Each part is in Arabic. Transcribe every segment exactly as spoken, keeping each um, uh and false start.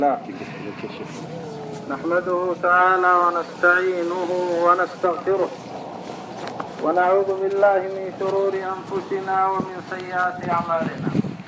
نحمده تعالى ونستعينه ونستغفره ونعوذ بالله من شرور أنفسنا ومن سيئات أعمالنا.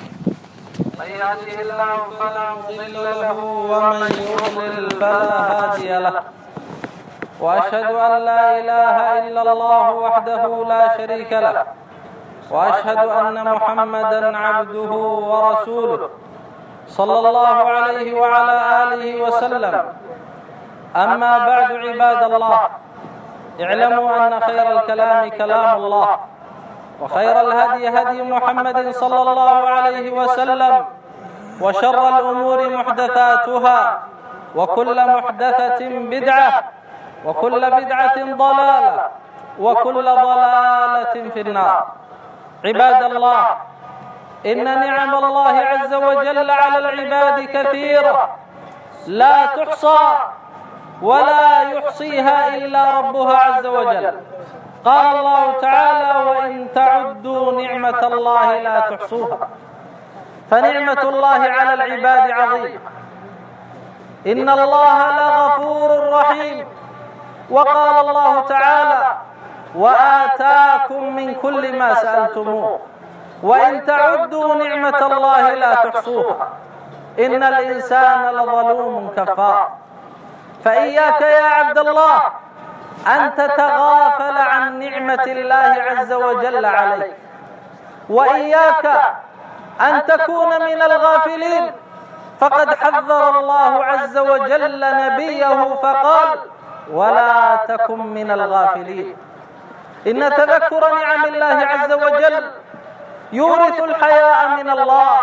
من يهده الله فلا مضل له ومن يضلل فلا هادي له، وأشهد أن لا إله إلا الله وحده لا شريك له، وأشهد أن محمدا عبده ورسوله صلى الله عليه وعلى آله وسلم. أما بعد، عباد الله، اعلموا أن خير الكلام كلام الله، وخير الهدي هدي محمد صلى الله عليه وسلم، وشر الأمور محدثاتها، وكل محدثة بدعة، وكل بدعة ضلالة، وكل ضلالة في النار. عباد الله، إن نعم الله عز وجل على العباد كثيرة لا تحصى ولا يحصيها إلا ربها عز وجل. قال الله تعالى: وإن تعدوا نعمة الله لا تحصوها. فنعمة الله على العباد عظيمة. إن الله لغفور رحيم. وقال الله تعالى: وآتاكم من كل ما سألتموه وإن تعدوا نعمة الله لا تحصوها إن الإنسان لظلوم كفار. فإياك يا عبد الله أن تتغافل عن نعمة الله عز وجل عليك، وإياك أن تكون من الغافلين، فقد حذر الله عز وجل نبيه فقال: ولا تكن من الغافلين. إن تذكر نعم الله عز وجل يورث الحياء من الله،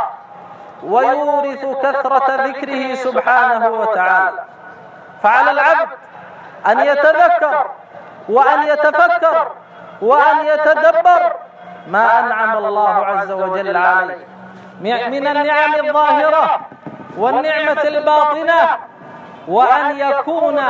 ويورث كثرة ذكره سبحانه وتعالى. فعلى العبد أن يتذكر وأن يتفكر وأن يتدبر ما أنعم الله عز وجل عليه من النعم الظاهرة والنعمة الباطنة، وأن يكون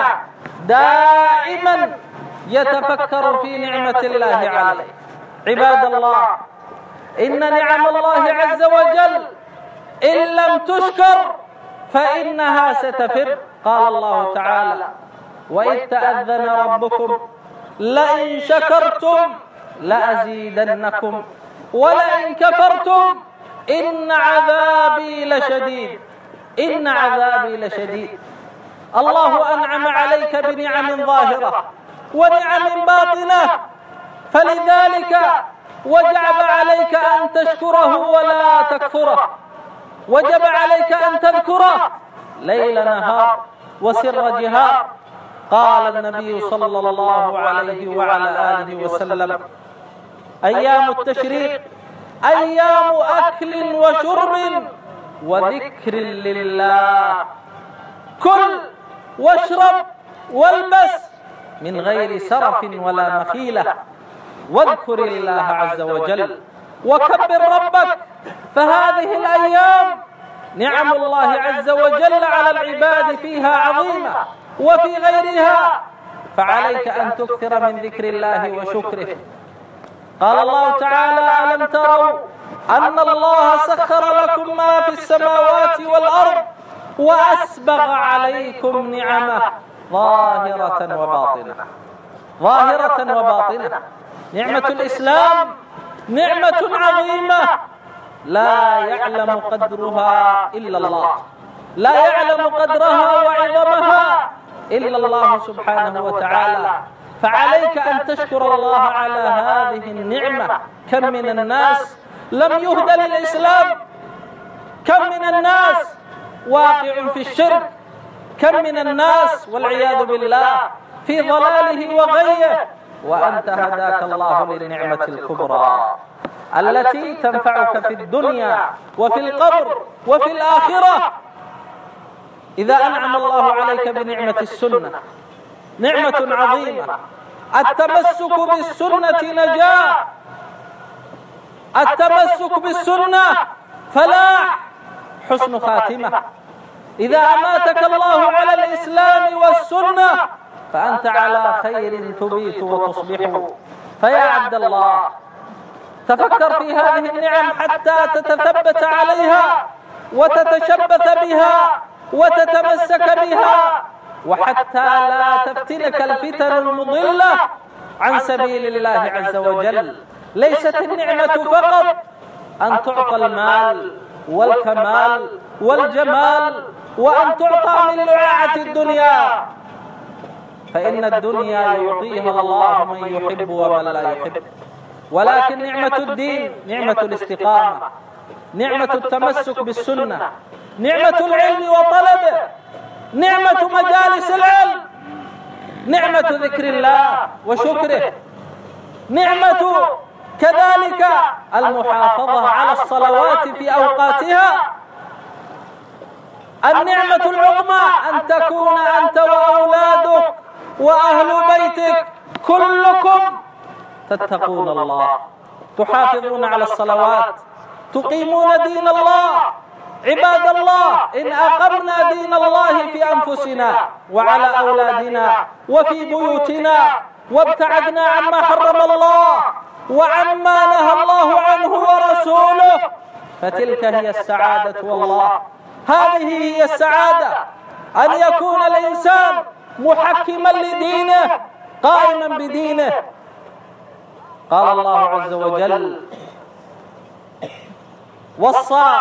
دائما يتفكر في نعمة الله عليه. عباد الله، إن نعم الله عز وجل إن لم تشكر فإنها ستفر. قال الله تعالى: وإذ تأذن ربكم لئن شكرتم لأزيدنكم ولئن كفرتم إن عذابي لشديد. إن عذابي لشديد. الله أنعم عليك بنعم ظاهرة ونعم باطنة، فلذلك وجب عليك أن تشكره ولا تكفره، وجب عليك أن تذكره ليل نهار وسر جهار. قال النبي صلى الله عليه وعلى آله وسلم: أيام التشريق أيام أكل وشرب وذكر لله. كل واشرب والبس من غير سرف ولا مخيلة، واذكر الله عز وجل وكبر ربك. فهذه الأيام نعم الله عز وجل على العباد فيها عظيمة، وفي غيرها فعليك أن تكثر من ذكر الله وشكره. قال الله تعالى: ألم تروا أن الله سخر لكم ما في السماوات والأرض وأسبغ عليكم نعمه ظاهرة وباطنة. ظاهرة وباطنة. نعمة الإسلام نعمة عظيمة لا يعلم قدرها إلا الله، لا يعلم قدرها وعظمها إلا الله سبحانه وتعالى. فعليك أن تشكر الله على هذه النعمة. كم من الناس لم يهد للإسلام، كم من الناس واقع في الشرك، كم من الناس والعياذ بالله في ضلاله وغيه، وأنت هداك الله للنعمة الكبرى التي تنفعك في الدنيا وفي القبر وفي الآخرة. إذا أنعم الله عليك بنعمة السنة، نعمة عظيمة. التمسك بالسنة نجاة، التمسك بالسنة فلاح، حسن خاتمة. إذا أماتك الله على الإسلام والسنة فأنت على خير تبيت وتصبح. فيا عبد الله، تفكر في هذه النعم حتى تتثبت عليها وتتشبث بها وتتمسك بها، وحتى لا تفتنك الفتن المضلة عن سبيل الله عز وجل. ليست النعمة فقط أن تعطى المال والكمال والجمال وأن تعطى من لعاعة الدنيا، فإن الدنيا يعطيها الله من يحب ومن لا يحب، ولكن نعمة الدين نعمة الاستقامة، نعمة التمسك بالسنة، نعمة العلم وطلبه، نعمة مجالس العلم، نعمة ذكر الله وشكره، نعمة كذلك المحافظة على الصلوات في أوقاتها. النعمة العظمى أن تكون أنت وأولادك وأهل بيتك كلكم تتقون الله، تحافظون على الصلوات، تقيمون دين الله. عباد الله، إن أقمنا دين الله في أنفسنا وعلى أولادنا وفي بيوتنا، وابتعدنا عما حرم الله وعما نهى الله عنه ورسوله، فتلك هي السعادة. والله هذه هي السعادة، أن يكون الإنسان محكما لدينه قائما بدينه. قال الله عز وجل: وصى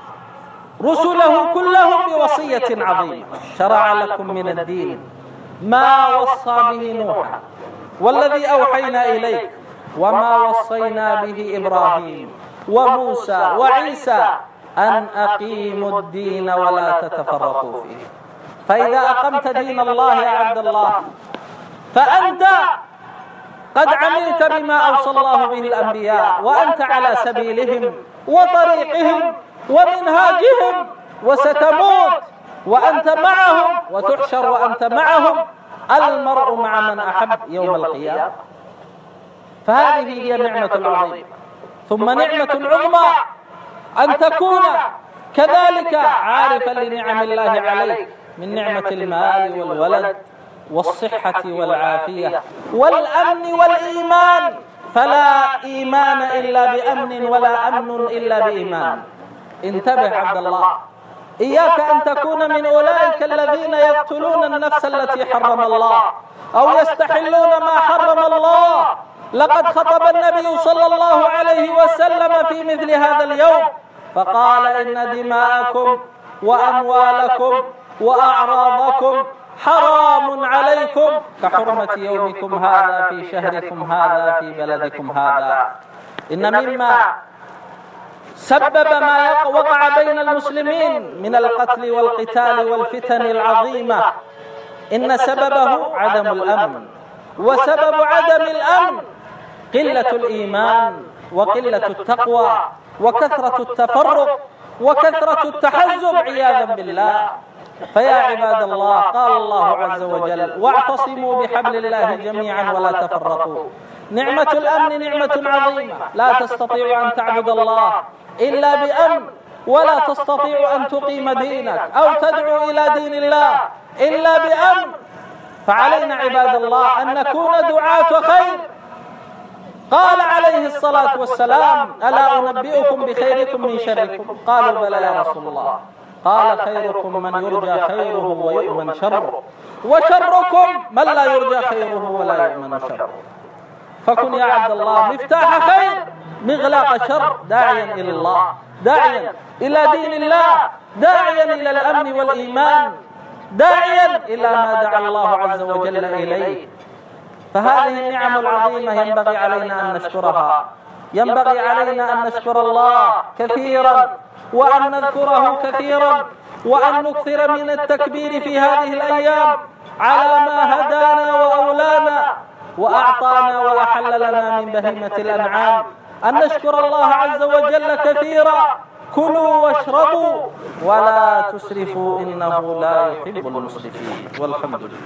رسله كلهم بوصية عظيمة، شرع لكم من الدين ما وصى به نوحا والذي أوحينا إليك وما وصينا به إبراهيم وموسى وعيسى أن أقيموا الدين ولا تتفرقوا فيه. فإذا أقمت دين الله يا عبد الله فأنت قد عملت بما أوصى الله به الأنبياء، وأنت على سبيلهم وطريقهم ومنهاجهم، وستموت وأنت معهم وتحشر وأنت معهم. المرء مع من أحب يوم القيامة. فهذه هي نعمة العظيمة. ثم نعمة عظمى أن تكون كذلك عارفا لنعم الله عليك من نعمة المال والولد والصحة والعافية والأمن والإيمان. فلا إيمان إلا بأمن ولا أمن إلا بإيمان. انتبه عبد الله، إياك أن تكون من أولئك الذين يقتلون النفس التي حرم الله أو يستحلون ما حرم الله. لقد خطب النبي صلى الله عليه وسلم في مثل هذا اليوم فقال: إن دماءكم وأموالكم وأعراضكم حرام عليكم كحرمة يومكم هذا في شهركم هذا في بلدكم هذا. إن مما سبب ما وقع بين المسلمين من القتل والقتال والفتن العظيمة، إن سببه عدم الأمن، وسبب عدم الأمن قلة الإيمان وقلة التقوى وكثرة التفرق وكثرة التحزب عياذا بالله. فيا عباد الله، قال الله عز وجل: واعتصموا بحبل الله جميعا ولا تفرقوا. نعمة الأمن نعمة عظيمة، لا تستطيع أن تعبد الله إلا بأمن، ولا تستطيع أن تقيم دينك أو تدعو إلى دين الله إلا بأمن. فعلينا عباد الله أن نكون دعاة خير. قال عليه الصلاة والسلام: ألا أنبئكم بخيركم من شركم؟ قالوا: بلى يا رسول الله. قال: خيركم من يرجى خيره ويؤمن شره، وشركم من لا يرجى خيره ولا يؤمن شره. فكن يا عبد الله مفتاح خير مغلاق شر، داعيا إلى الله، داعيا إلى دين الله، داعيا إلى الأمن والإيمان، داعيا إلى ما دعا الله عز وجل إليه. فهذه النعم العظيمة ينبغي علينا أن نشكرها، ينبغي علينا أن نشكر الله كثيرا وأن نذكره كثيرا وأن نكثر من التكبير في هذه الأيام على ما هدانا وأولانا وأعطانا وأحل لنا من بهيمة الأنعام. أن نشكر الله عز وجل كثيرا. كلوا واشربوا ولا تسرفوا إنه لا يحب المسرفين. والحمد لله.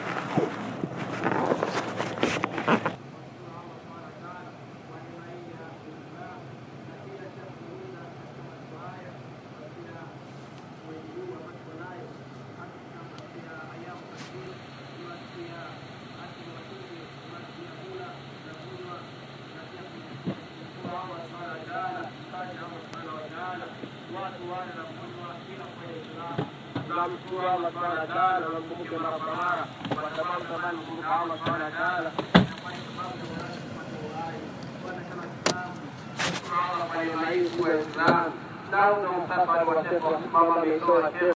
Watu wale na tunamshukuru Allah Subhanahu wa ta'ala na kumkumbuka mara kwa mara kwa sababu tamani kumkumbuka Allah Subhanahu wa ta'ala Allah kwa neema hii kwa Islam. Nao ndio msafara wa Sheikh Muhammad bin Salih